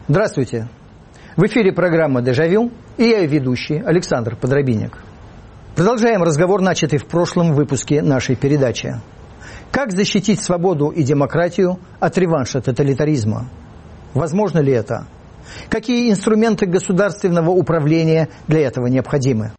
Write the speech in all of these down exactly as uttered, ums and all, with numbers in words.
Здравствуйте. В эфире программа «Дежавю» и я, ведущий Александр Подробинник. Продолжаем разговор, начатый в прошлом выпуске нашей передачи. Как защитить свободу и демократию от реванша тоталитаризма? Возможно ли это? Какие инструменты государственного управления для этого необходимы?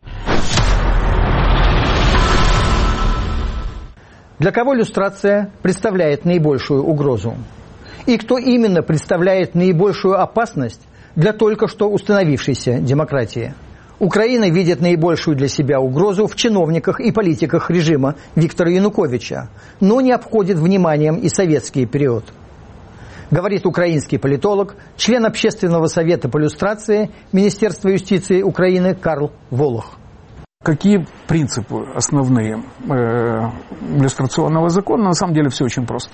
Для кого люстрация представляет наибольшую угрозу? И кто именно представляет наибольшую опасность для только что установившейся демократии? Украина видит наибольшую для себя угрозу в чиновниках и политиках режима Виктора Януковича, но не обходит вниманием и советский период. Говорит украинский политолог, член Общественного совета по люстрации Министерства юстиции Украины Карл Волох. Какие принципы основные э, люстрационного закона? На самом деле все очень просто.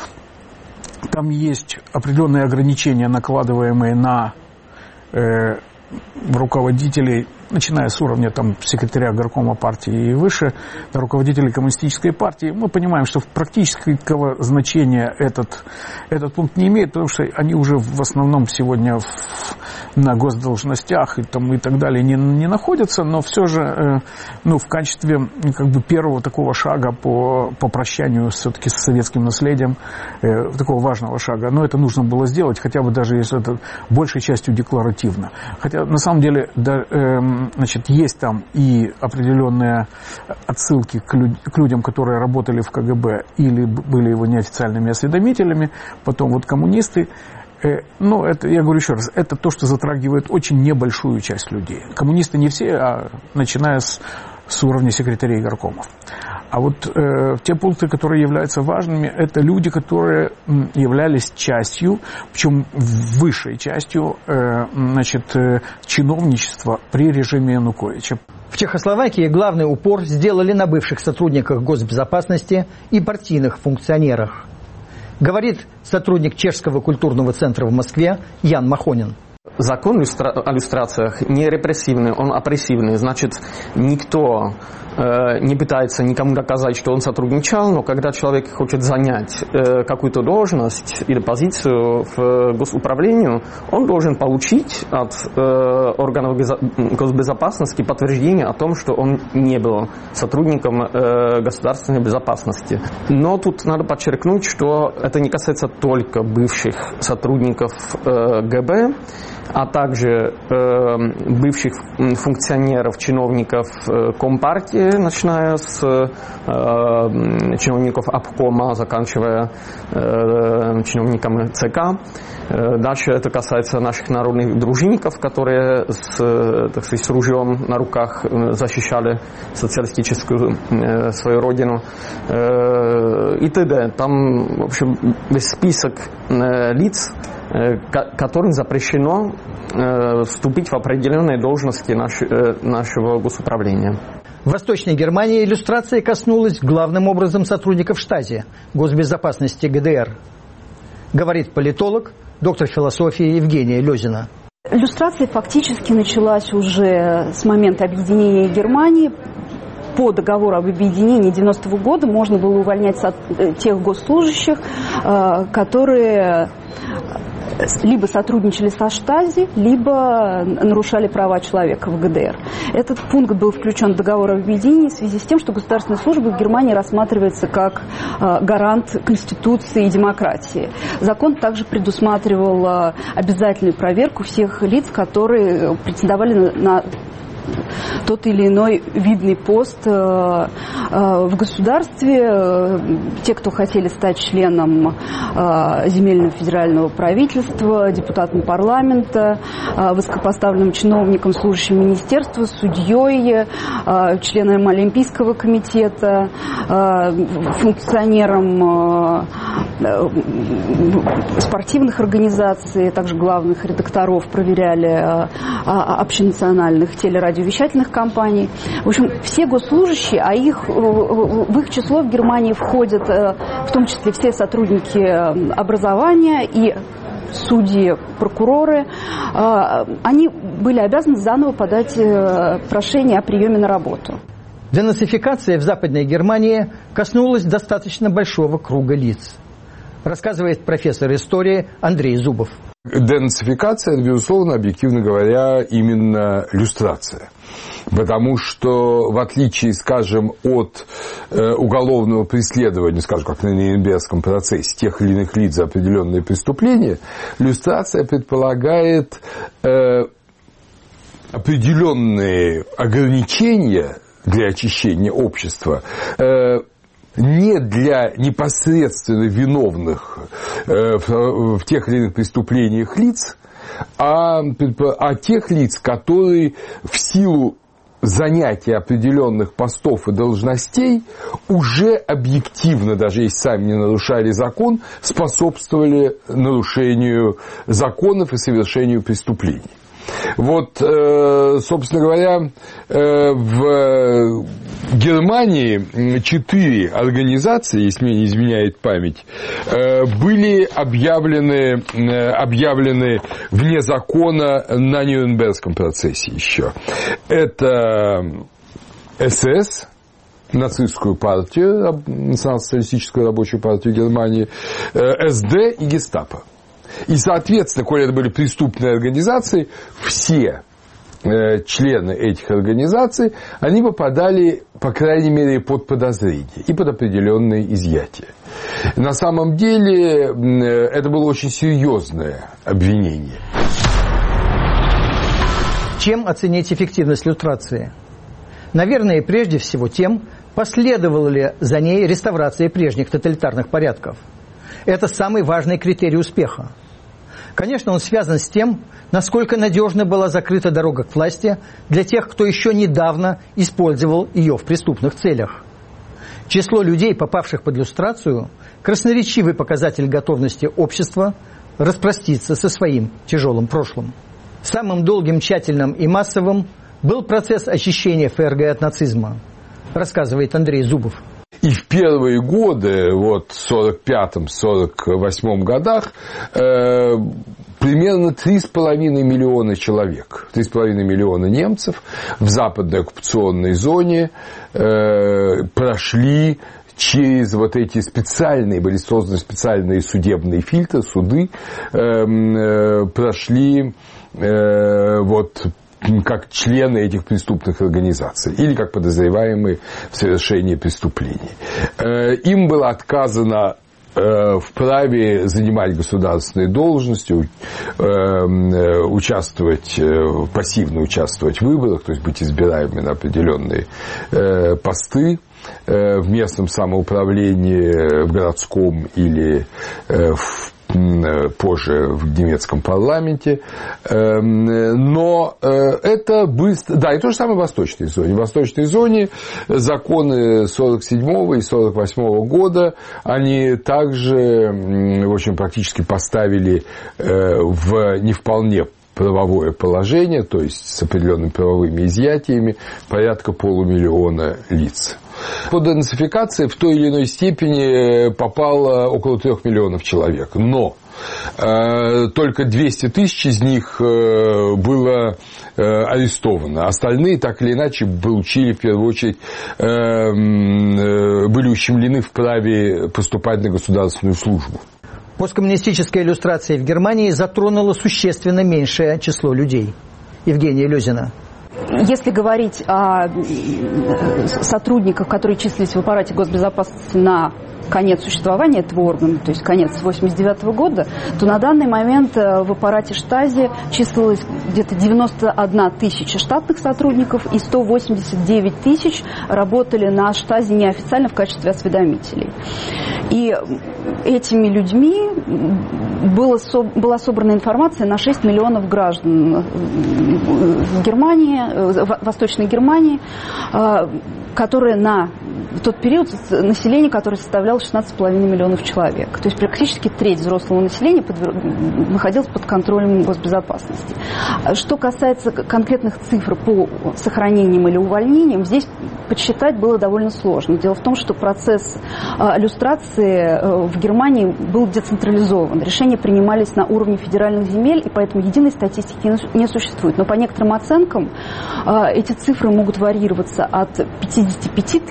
Там есть определенные ограничения, накладываемые на э, руководителей, начиная с уровня там, секретаря горкома партии и выше, до руководителей коммунистической партии. Мы понимаем, что практического значения этот, этот пункт не имеет, потому что они уже в основном сегодня в, на госдолжностях и, там, и так далее не, не находятся, но все же э, ну, в качестве как бы, первого такого шага по, по прощанию все-таки с советским наследием, э, такого важного шага, но это нужно было сделать, хотя бы даже если это большей частью декларативно. Хотя на самом деле да, э, значит, есть там и определенные отсылки к, люд, к людям, которые работали в ка гэ бэ или были его неофициальными осведомителями, потом вот коммунисты. Э, ну, это, я говорю еще раз, это то, что затрагивает очень небольшую часть людей. Коммунисты не все, а начиная с, с уровня секретарей горкомов. А вот э, те пункты, которые являются важными, это люди, которые м, являлись частью, причем высшей частью, э, значит, э, чиновничества при режиме Януковича. В Чехословакии главный упор сделали на бывших сотрудниках госбезопасности и партийных функционерах. Говорит сотрудник Чешского культурного центра в Москве Ян Махонин. Закон о люстрациях не репрессивный, он опрессивный. Значит, никто э, не пытается никому доказать, что он сотрудничал, но когда человек хочет занять э, какую-то должность или позицию в госуправлении, он должен получить от э, органов госбезопасности подтверждение о том, что он не был сотрудником э, государственной безопасности. Но тут надо подчеркнуть, что это не касается только бывших сотрудников э, гэ бэ, а также э, бывших функционеров, чиновников э, Компартии, начиная с э, чиновников обкома, заканчивая э, чиновниками цэ ка. Э, дальше это касается наших народных дружинников, которые с, так сказать, с ружьем на руках защищали социалистическую э, свою родину э, и т.д. Там, в общем, весь список э, лиц, которым запрещено э, вступить в определенные должности наш, э, нашего госуправления. В Восточной Германии иллюстрация коснулась главным образом сотрудников штази госбезопасности гэ дэ эр. Говорит политолог, доктор философии Евгения Лёзина. Иллюстрация фактически началась уже с момента объединения Германии. По договору об объединении девяностого года можно было увольнять тех госслужащих, которые либо сотрудничали со штази, либо нарушали права человека в гэ дэ эр. Этот пункт был включен в договор об объединении в связи с тем, что государственная служба в Германии рассматривается как гарант конституции и демократии. Закон также предусматривал обязательную проверку всех лиц, которые претендовали на тот или иной видный пост в государстве. Те, кто хотели стать членом земельного федерального правительства, депутатом парламента, высокопоставленным чиновником, служащим министерства, судьей, членом Олимпийского комитета, функционером спортивных организаций, также главных редакторов проверяли общенациональных телерадиовещательных компаний. В общем, все госслужащие, а их, в их число в Германии входят в том числе все сотрудники образования и судьи, прокуроры, они были обязаны заново подать прошение о приеме на работу. Денацификация в Западной Германии коснулась достаточно большого круга лиц. рассказывает профессор истории Андрей Зубов. Денацификация, безусловно, объективно говоря, именно люстрация. Потому что, в отличие, скажем, от э, уголовного преследования, скажем, как на Нюрнбергском процессе, тех или иных лиц за определенные преступления, люстрация предполагает э, определенные ограничения для очищения общества, э, не для непосредственно виновных э, в, в тех или иных преступлениях лиц, а, а тех лиц, которые в силу занятия определенных постов и должностей уже объективно, даже если сами не нарушали закон, способствовали нарушению законов и совершению преступлений. Вот, собственно говоря, в Германии четыре организации, если мне не изменяет память, были объявлены, объявлены вне закона на Нюрнбергском процессе еще. Это СС, нацистскую партию, национал-социалистическую рабочую партию Германии, СД и Гестапо. И, соответственно, коли это были преступные организации, все э, члены этих организаций, они попадали, по крайней мере, под подозрение и под определенные изъятия. На самом деле, э, это было очень серьезное обвинение. Чем оценить эффективность люстрации? Наверное, прежде всего тем, последовала ли за ней реставрация прежних тоталитарных порядков. Это самый важный критерий успеха. Конечно, он связан с тем, насколько надежно была закрыта дорога к власти для тех, кто еще недавно использовал ее в преступных целях. Число людей, попавших под люстрацию, красноречивый показатель готовности общества распроститься со своим тяжелым прошлым. Самым долгим, тщательным и массовым был процесс очищения ФРГ от нацизма, рассказывает Андрей Зубов. И в первые годы, вот в сорок пятом — сорок восьмом годах, э, примерно три с половиной миллиона человек, три с половиной миллиона немцев в западной оккупационной зоне э, прошли через вот эти специальные, были созданы специальные судебные фильтры, суды, э, э, прошли э, вот как члены этих преступных организаций или как подозреваемые в совершении преступлений. Им было отказано в праве занимать государственные должности, участвовать, пассивно участвовать в выборах, то есть быть избираемыми на определенные посты в местном самоуправлении, в городском или в позже в немецком парламенте, но это быстро... Да, и то же самое в Восточной зоне. В Восточной зоне законы сорок седьмого и сорок восьмого года, они также, в общем, практически поставили в не вполне правовое положение, то есть с определенными правовыми изъятиями, порядка полумиллиона лиц. Под денацификацией в той или иной степени попало около трех миллионов человек. Но э, только двести тысяч из них э, было э, арестовано. Остальные так или иначе получили, в первую очередь, э, э, были ущемлены в праве поступать на государственную службу. Посткоммунистическая иллюстрация в Германии затронула существенно меньшее число людей. Евгения Лёзина. Если говорить о сотрудниках, которые числились в аппарате госбезопасности на конец существования этого органа, то есть конец восемьдесят девятого года, то на данный момент в аппарате Штази числилось где-то девяносто одна тысяча штатных сотрудников и сто восемьдесят девять тысяч работали на Штази неофициально в качестве осведомителей. И этими людьми было, была собрана информация на шесть миллионов граждан в Германии, в Восточной Германии, которые на в тот период население, которое составляло шестнадцать с половиной миллионов человек. То есть практически треть взрослого населения подвер... находилась под контролем госбезопасности. Что касается конкретных цифр по сохранениям или увольнениям, здесь подсчитать было довольно сложно. Дело в том, что процесс люстрации в Германии был децентрализован. Решения принимались на уровне федеральных земель, и поэтому единой статистики не существует. Но по некоторым оценкам эти цифры могут варьироваться от пятидесяти пяти тысяч до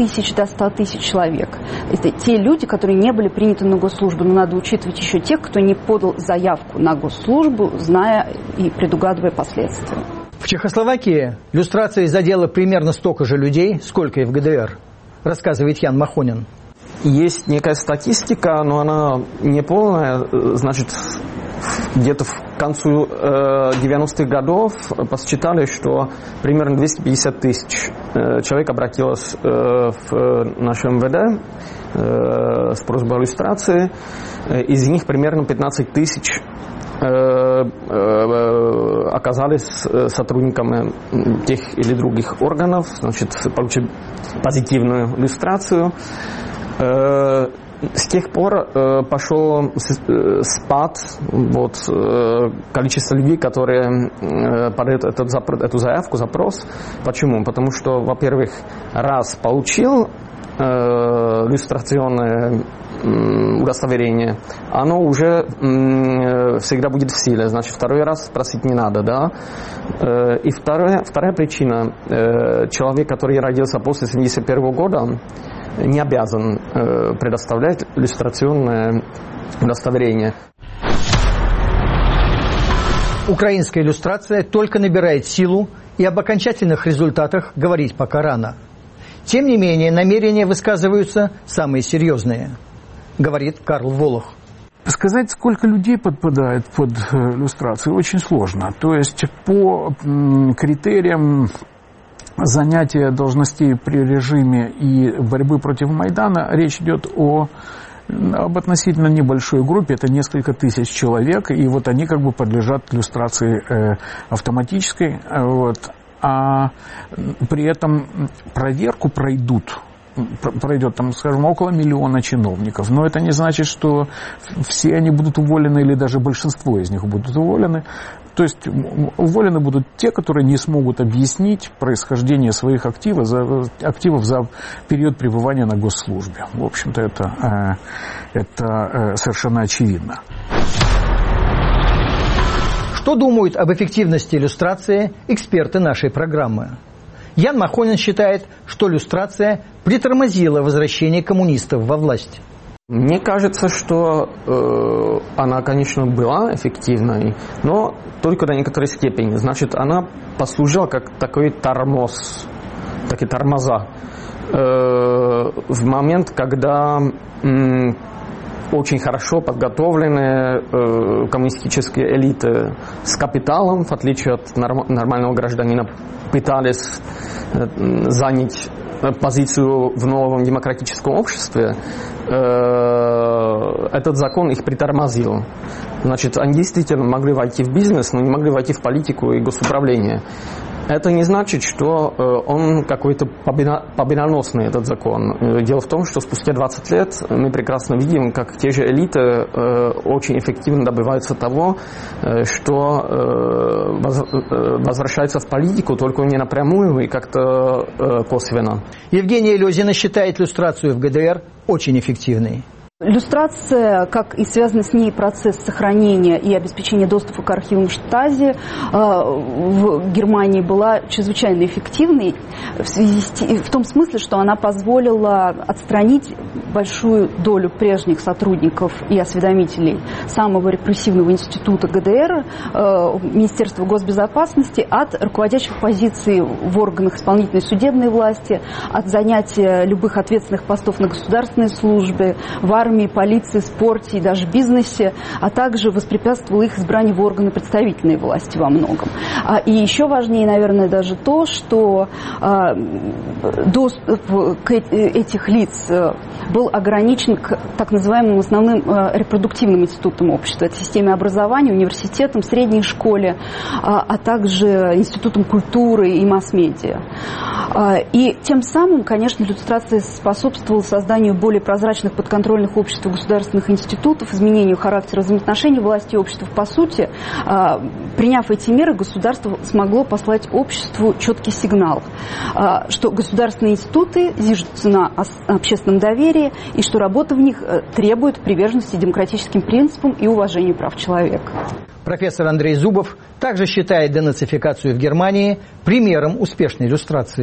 до ста тысяч человек. Это те люди, которые не были приняты на госслужбу. Но надо учитывать еще тех, кто не подал заявку на госслужбу, зная и предугадывая последствия. В Чехословакии люстрацией задела примерно столько же людей, сколько и в ГДР, рассказывает Ян Махонин. Есть некая статистика, но она не полная. Значит, где-то в концу девяностых годов посчитали, что примерно двести пятьдесят тысяч человек обратилось в наше эм вэ дэ с просьбой о люстрации. Из них примерно пятнадцать тысяч оказались сотрудниками тех или других органов, значит, получили позитивную люстрацию. С тех пор пошел спад вот, количества людей, которые подают этот, эту заявку, запрос. Почему? Потому что, во-первых, раз получил люстрационное удостоверение, оно уже всегда будет в силе. Значит, второй раз спросить не надо, да? И вторая, вторая причина. Человек, который родился после семьдесят первого года, не обязан предоставлять люстрационное удостоверение. Украинская люстрация только набирает силу, и об окончательных результатах говорить пока рано. Тем не менее, намерения высказываются самые серьезные, говорит Карл Волох. Сказать, сколько людей подпадает под люстрацию, очень сложно. То есть по критериям занятия должностей при режиме и борьбы против Майдана речь идет о об относительно небольшой группе, это несколько тысяч человек, и вот они как бы подлежат люстрации э, автоматической, вот, а при этом проверку пройдут, пройдет там, скажем, около миллиона чиновников, но это не значит, что все они будут уволены или даже большинство из них будут уволены. То есть уволены будут те, которые не смогут объяснить происхождение своих активов за, активов за период пребывания на госслужбе. В общем-то, это, это совершенно очевидно. Что думают об эффективности люстрации эксперты нашей программы? Ян Махонин считает, что люстрация притормозила возвращение коммунистов во власть. Мне кажется, что э, она, конечно, была эффективной, но только до некоторой степени. Значит, она послужила как такой тормоз, такие тормоза. Э, в момент, когда э, очень хорошо подготовленные э, коммунистические элиты с капиталом, в отличие от норм- нормального гражданина, пытались э, занять позицию в новом демократическом обществе, этот закон их притормозил. Значит, они действительно могли войти в бизнес, но не могли войти в политику и госуправление. Это не значит, что он какой-то победоносный, этот закон. Дело в том, что спустя двадцать лет мы прекрасно видим, как те же элиты очень эффективно добиваются того, что возвращаются в политику, только не напрямую и как-то косвенно. Евгения Лёзина считает люстрацию в ГДР очень эффективной. Люстрация, как и связанный с ней процесс сохранения и обеспечения доступа к архивам Штази в Германии была чрезвычайно эффективной в, связи с, в том смысле, что она позволила отстранить большую долю прежних сотрудников и осведомителей самого репрессивного института ГДР, Министерства госбезопасности, от руководящих позиций в органах исполнительной судебной власти, от занятия любых ответственных постов на государственной службе, в армии, полиции, спорте и даже бизнесе, а также воспрепятствовал их избранию в органы представительной власти во многом. И еще важнее, наверное, даже то, что доступ к этих лиц был ограничен к так называемым основным репродуктивным институтам общества. Это системе образования, университетам, средней школе, а также институтам культуры и масс-медиа. И тем самым, конечно, люстрация способствовала созданию более прозрачных подконтрольных обществ и государственных институтов, изменению характера взаимоотношений власти и общества. По сути, приняв эти меры, государство смогло послать обществу четкий сигнал, что государственные институты зиждутся на общественном доверии и что работа в них требует приверженности демократическим принципам и уважения прав человека. Профессор Андрей Зубов также считает денацификацию в Германии примером успешной люстрации.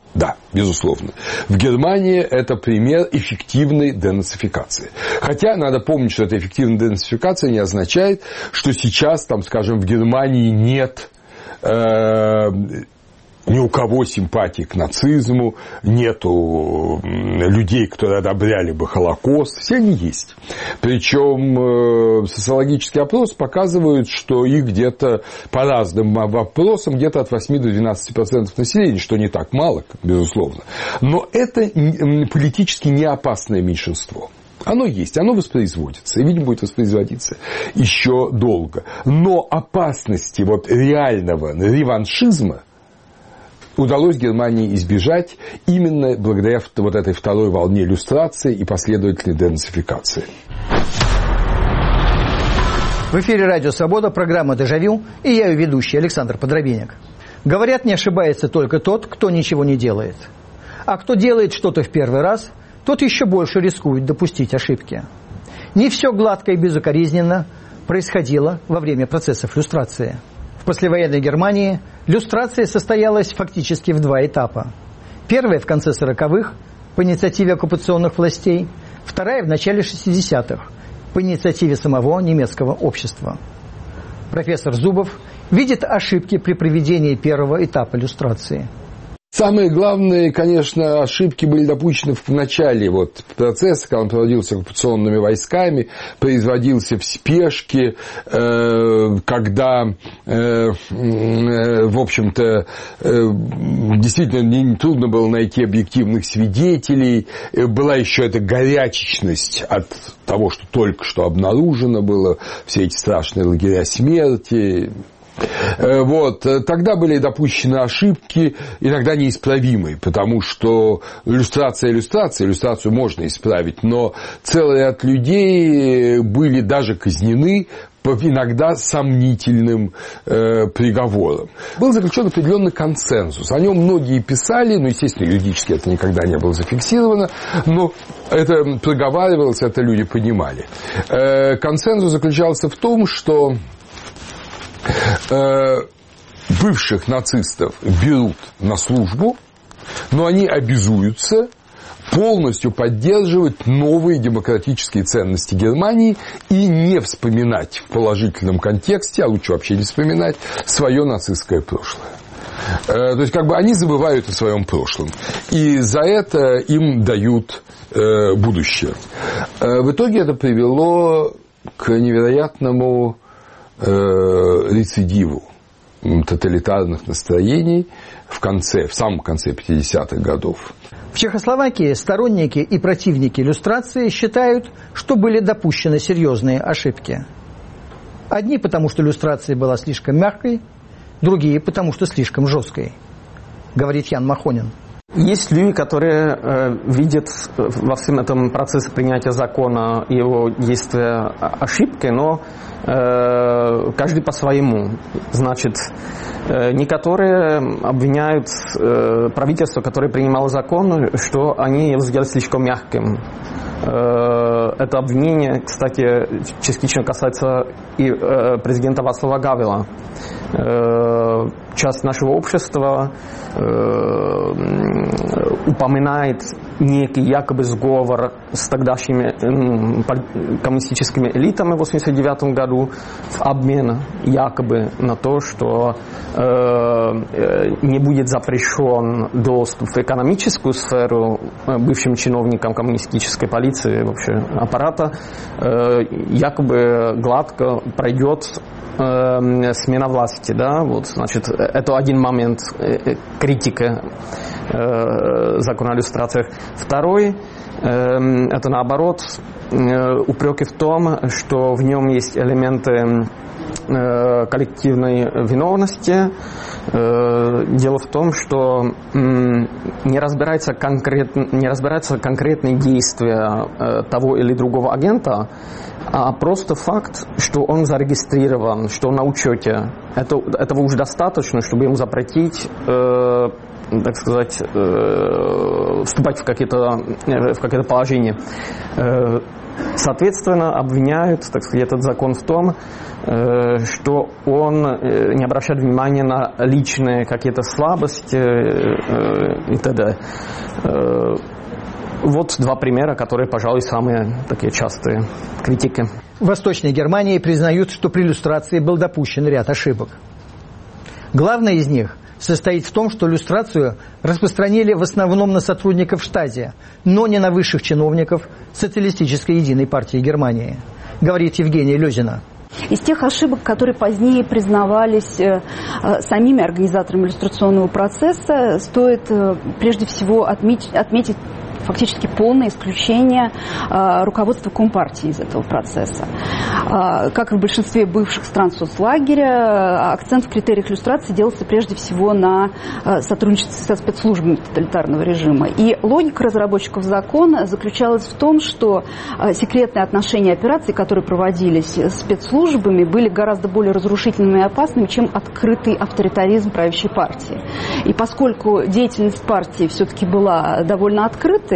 Да, безусловно. В Германии это пример эффективной денацификации. Хотя надо помнить, что эта эффективная денацификация не означает, что сейчас, там, скажем, в Германии нет э, ни у кого симпатии к нацизму, нету людей, которые одобряли бы Холокост. Все они есть. Причем социологический опрос показывает, что их где-то по разным вопросам где-то от восьми до двенадцати процентов населения, что не так мало, безусловно. Но это политически не опасное меньшинство. Оно есть, оно воспроизводится, и, видимо, будет воспроизводиться еще долго. Но опасности вот реального реваншизма удалось Германии избежать именно благодаря вот этой второй волне люстрации и последовательной денацификации. В эфире «Радио Свобода», программа «Дежавю», и я ее ведущий Александр Подробенек. Говорят, не ошибается только тот, кто ничего не делает. А кто делает что-то в первый раз, тот еще больше рискует допустить ошибки. Не все гладко и безукоризненно происходило во время процессов люстрации. В послевоенной Германии люстрация состоялась фактически в два этапа. Первая в конце сороковых по инициативе оккупационных властей, вторая в начале шестидесятых по инициативе самого немецкого общества. Профессор Зубов видит ошибки при проведении первого этапа люстрации. Самые главные, конечно, ошибки были допущены в начале вот процесса, когда он проводился оккупационными войсками, производился в спешке, когда, в общем-то, действительно трудно было найти объективных свидетелей, была еще эта горячечность от того, что только что обнаружено было, все эти страшные лагеря смерти. Вот. Тогда были допущены ошибки, иногда неисправимые, потому что иллюстрация иллюстрация, иллюстрацию можно исправить, но целый ряд людей были даже казнены по иногда сомнительным э, приговорам. Был заключен определенный консенсус. О нем многие писали, но, естественно, юридически это никогда не было зафиксировано, но это проговаривалось, это люди понимали. Э, консенсус заключался в том, что бывших нацистов берут на службу, но они обязуются полностью поддерживать новые демократические ценности Германии и не вспоминать в положительном контексте, а лучше вообще не вспоминать, свое нацистское прошлое. То есть, как бы они забывают о своем прошлом. И за это им дают будущее. В итоге это привело к невероятному рецидиву тоталитарных настроений в конце, в самом конце пятидесятых годов. В Чехословакии сторонники и противники люстрации считают, что были допущены серьезные ошибки. Одни потому, что люстрация была слишком мягкой, другие потому, что слишком жесткой, говорит Ян Махонин. Есть люди, которые э, видят во всем этом процессе принятия закона и его действия ошибки, но э, каждый по-своему. Значит, э, некоторые обвиняют э, правительство, которое принимало закон, что они его сделали слишком мягким. Э, это обвинение, кстати, частично касается и э, президента Václava Gavela. Э, часть нашего общества э, упоминает некий якобы сговор с тогдашними э, коммунистическими элитами в восемьдесят девятом году в обмен якобы на то, что э, не будет запрещен доступ в экономическую сферу бывшим чиновникам коммунистической полиции, вообще аппарата, э, якобы гладко пройдет э, смена власти, да, вот, значит, это один момент э, критики э, закона о люстрациях. Второй, э, это наоборот, э, упреки в том, что в нем есть элементы э, коллективной виновности. Э, дело в том, что э, не разбирается конкретно, не разбираются конкретные действия э, того или другого агента, а просто факт, что он зарегистрирован, что он на учете. Это, этого уже достаточно, чтобы ему запретить, э, так сказать, э, вступать в какие-то, в какое-то положение. Соответственно, обвиняют, так сказать, этот закон в том, что он не обращает внимания на личные какие-то слабости и т.д. Вот два примера, которые, пожалуй, самые такие частые критики. В Восточной Германии признают, что при люстрации был допущен ряд ошибок. Главная из них состоит в том, что люстрацию распространили в основном на сотрудников Штази, но не на высших чиновников Социалистической единой партии Германии, говорит Евгения Лёзина. Из тех ошибок, которые позднее признавались э, э, самими организаторами люстрационного процесса, стоит э, прежде всего отметить, отметить фактически полное исключение э, руководства Компартии из этого процесса. Э, как и в большинстве бывших стран соцлагеря, акцент в критериях люстрации делался прежде всего на э, сотрудничестве со спецслужбами тоталитарного режима. И логика разработчиков закона заключалась в том, что э, секретные отношения операций, которые проводились спецслужбами, были гораздо более разрушительными и опасными, чем открытый авторитаризм правящей партии. И поскольку деятельность партии все-таки была довольно открытой,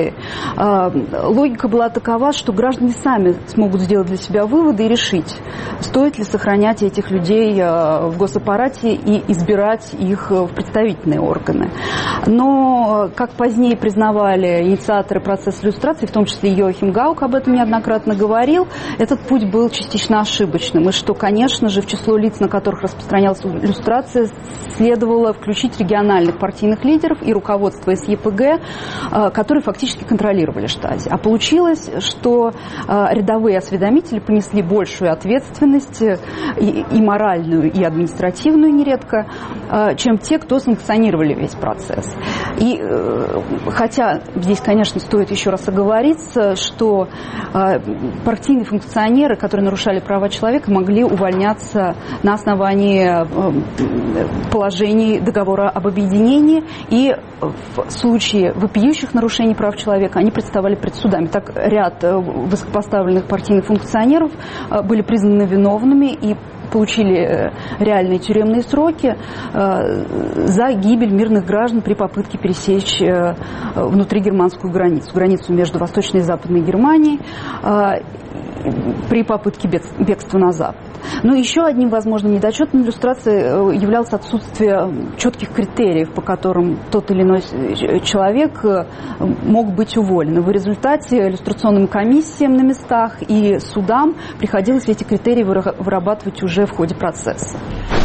логика была такова, что граждане сами смогут сделать для себя выводы и решить, стоит ли сохранять этих людей в госаппарате и избирать их в представительные органы. Но, как позднее признавали инициаторы процесса люстрации, в том числе Йоахим Гаук об этом неоднократно говорил, этот путь был частично ошибочным. И что, конечно же, в число лиц, на которых распространялась люстрация, следовало включить региональных партийных лидеров и руководство эс е пэ гэ, которые фактически контролировали Штази. А получилось, что э, рядовые осведомители понесли большую ответственность и, и моральную, и административную нередко, э, чем те, кто санкционировали весь процесс. И э, хотя здесь, конечно, стоит еще раз оговориться, что э, партийные функционеры, которые нарушали права человека, могли увольняться на основании э, положений договора об объединении, и в случае вопиющих нарушений прав человека они представали перед судами. Так ряд высокопоставленных партийных функционеров были признаны виновными и получили реальные тюремные сроки за гибель мирных граждан при попытке пересечь внутригерманскую границу, границу между Восточной и Западной Германией, при попытке бегства на Запад. Но еще одним возможным недочетом иллюстрации являлось отсутствие четких критериев, по которым тот или иной человек мог быть уволен. В результате иллюстрационным комиссиям на местах и судам приходилось эти критерии вырабатывать уже в ходе процесса.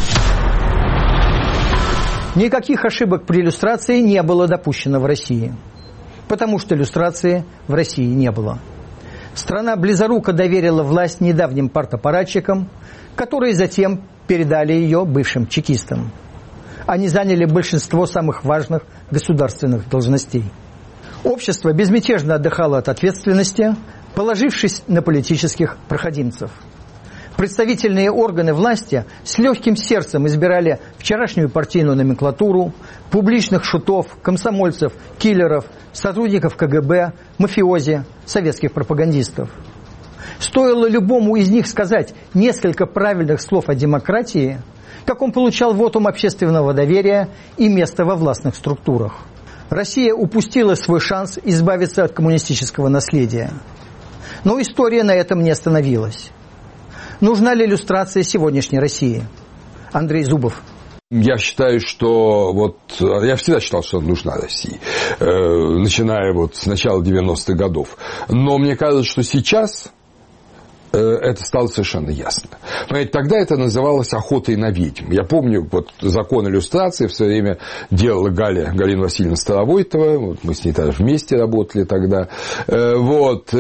Никаких ошибок при иллюстрации не было допущено в России, потому что иллюстрации в России не было. Страна близоруко доверила власть недавним партаппаратчикам, которые затем передали ее бывшим чекистам. Они заняли большинство самых важных государственных должностей. Общество безмятежно отдыхало от ответственности, положившись на политических проходимцев. Представительные органы власти с легким сердцем избирали вчерашнюю партийную номенклатуру, публичных шутов, комсомольцев, киллеров, сотрудников ка гэ бэ, мафиози, советских пропагандистов. Стоило любому из них сказать несколько правильных слов о демократии, как он получал вотум общественного доверия и место во властных структурах. Россия упустила свой шанс избавиться от коммунистического наследия. Но история на этом не остановилась. Нужна ли иллюстрация сегодняшней России? Андрей Зубов. Я считаю, что вот я всегда считал, что нужна России, э, начиная вот с начала девяностых годов. Но мне кажется, что сейчас э, это стало совершенно ясно. Понимаете, тогда это называлось охотой на ведьм. Я помню, вот закон иллюстрации в свое время делала Галя, Галина Васильевна Старовойтова, вот мы с ней даже вместе работали тогда. Э, вот, э,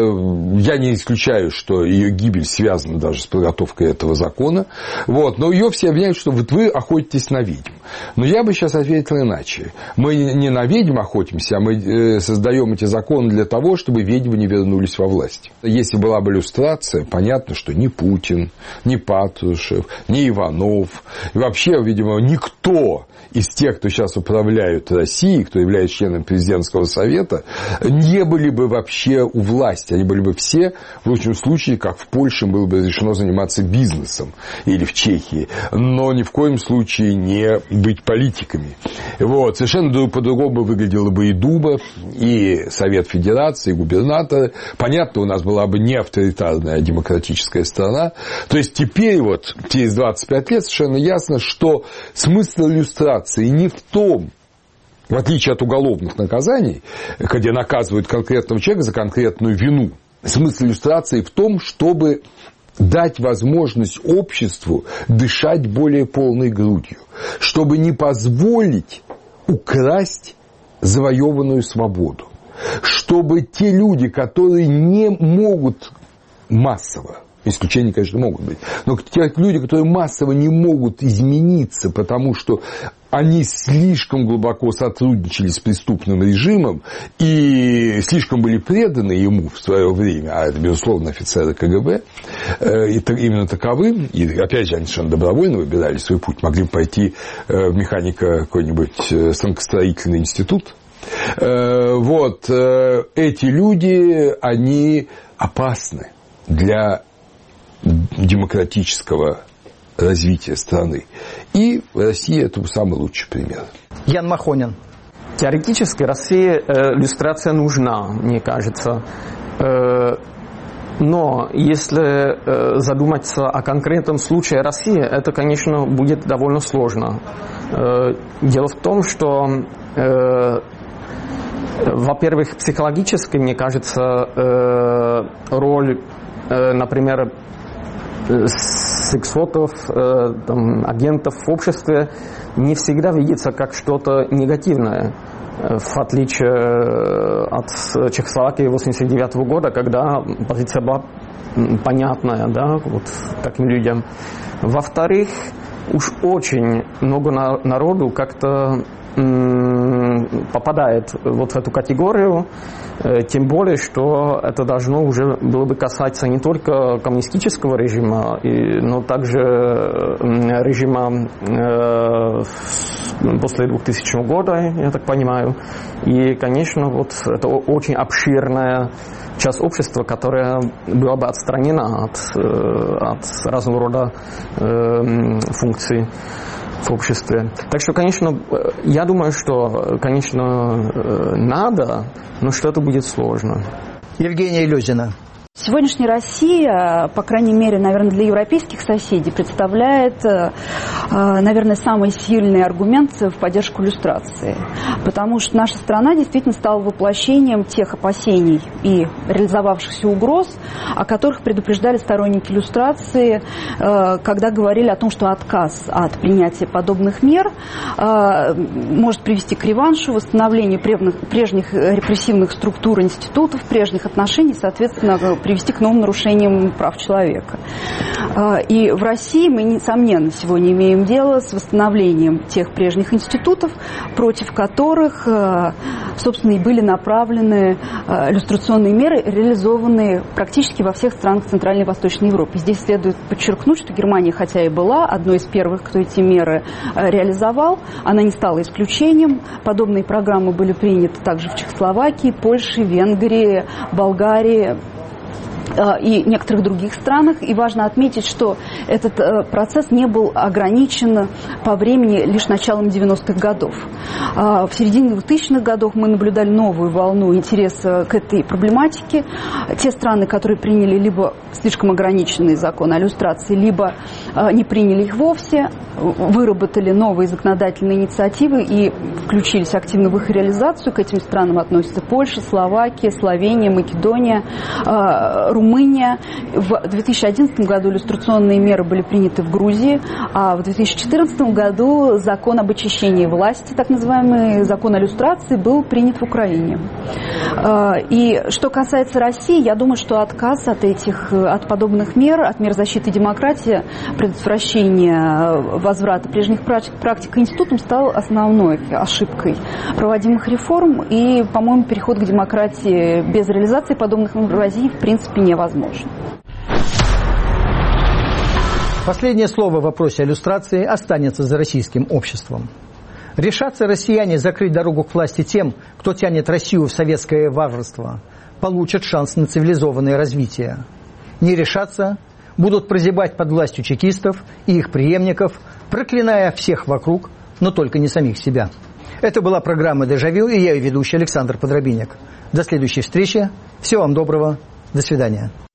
я не исключаю, что ее гибель связана даже с подготовкой этого закона. Вот, но ее все обвиняют, что вот вы охотитесь на ведьм. Но я бы сейчас ответил иначе. Мы не на ведьм охотимся, а мы создаем эти законы для того, чтобы ведьмы не вернулись во власть. Если была бы иллюстрация, понятно, что ни Путин, ни Патрушев, ни Иванов, и вообще, видимо, никто из тех, кто сейчас управляют Россией, кто является членом президентского совета, не были бы вообще у власти. Они были бы все, в лучшем случае, как в Польше, было бы разрешено заниматься бизнесом, или в Чехии, но ни в коем случае не быть политиками. Вот. Совершенно по-другому выглядела бы и Дума, и Совет Федерации, и губернаторы. Понятно, у нас была бы не авторитарная, а демократическая страна. То есть теперь вот через двадцать пять лет совершенно ясно, что смысл иллюстрации не в том, в отличие от уголовных наказаний, где наказывают конкретного человека за конкретную вину, смысл иллюстрации в том, чтобы дать возможность обществу дышать более полной грудью, чтобы не позволить украсть завоеванную свободу, чтобы те люди, которые не могут массово, исключения, конечно, могут быть, но те люди, которые массово не могут измениться, потому что они слишком глубоко сотрудничали с преступным режимом и слишком были преданы ему в свое время, а это, безусловно, офицеры ка гэ бэ, и именно таковым, и опять же, они совершенно добровольно выбирали свой путь, могли бы пойти в механико какой-нибудь станкостроительный институт. Вот, эти люди, они опасны для демократического развития страны. И Россия – это самый лучший пример. Ян Махонин. Теоретически России э, иллюстрация нужна, мне кажется. Э, но если э, задуматься о конкретном случае России, это, конечно, будет довольно сложно. Э, дело в том, что, э, во-первых, психологически, мне кажется, э, роль, э, например, сексотов, э, там, агентов в обществе не всегда видится как что-то негативное, в отличие от Чехословакии восемьдесят девятого года, когда позиция была понятная, да, вот таким людям. Во-вторых, уж очень много народу как-то попадает вот в эту категорию, тем более, что это должно уже было бы касаться не только коммунистического режима, но также режима после двухтысячного года, я так понимаю. И, конечно, вот это очень обширная часть общества, которая была бы отстранена от, от разного рода функций в обществе. Так что, конечно, я думаю, что, конечно, надо, но что-то будет сложно. Евгения Лёзина. Сегодняшняя Россия, по крайней мере, наверное, для европейских соседей, представляет, наверное, самый сильный аргумент в поддержку иллюстрации. Потому что наша страна действительно стала воплощением тех опасений и реализовавшихся угроз, о которых предупреждали сторонники иллюстрации, когда говорили о том, что отказ от принятия подобных мер может привести к реваншу, восстановлению прежних репрессивных структур институтов, прежних отношений, соответственно, привести к новым нарушениям прав человека. И в России мы, несомненно, сегодня имеем дело с восстановлением тех прежних институтов, против которых, собственно, и были направлены иллюстрационные меры, реализованные практически во всех странах Центральной и Восточной Европы. Здесь следует подчеркнуть, что Германия, хотя и была одной из первых, кто эти меры реализовал, она не стала исключением. Подобные программы были приняты также в Чехословакии, Польше, Венгрии, Болгарии и некоторых других странах. И важно отметить, что этот процесс не был ограничен по времени лишь началом девяностых годов. В середине двухтысячных годов мы наблюдали новую волну интереса к этой проблематике. Те страны, которые приняли либо слишком ограниченные законы о иллюстрации, либо не приняли их вовсе, выработали новые законодательные инициативы и включились активно в их реализацию. К этим странам относятся Польша, Словакия, Словения, Македония, Румыния. В две тысячи одиннадцатом году иллюстрационные меры были приняты в Грузии, а в две тысячи четырнадцатом году закон об очищении власти, так называемый закон о иллюстрации, был принят в Украине. И что касается России, я думаю, что отказ от этих, от подобных мер, от мер защиты демократии, предотвращения возврата прежних практик, практик институтом стал основной ошибкой проводимых реформ. И, по-моему, переход к демократии без реализации подобных мер в России в принципе невозможно. Последнее слово в вопросе иллюстрации останется за российским обществом. Решатся россияне закрыть дорогу к власти тем, кто тянет Россию в советское варварство, получат шанс на цивилизованное развитие. Не решатся, будут прозябать под властью чекистов и их преемников, проклиная всех вокруг, но только не самих себя. Это была программа «Дежавю», и я ее ведущий Александр Подробинник. До следующей встречи. Всего вам доброго. До свидания.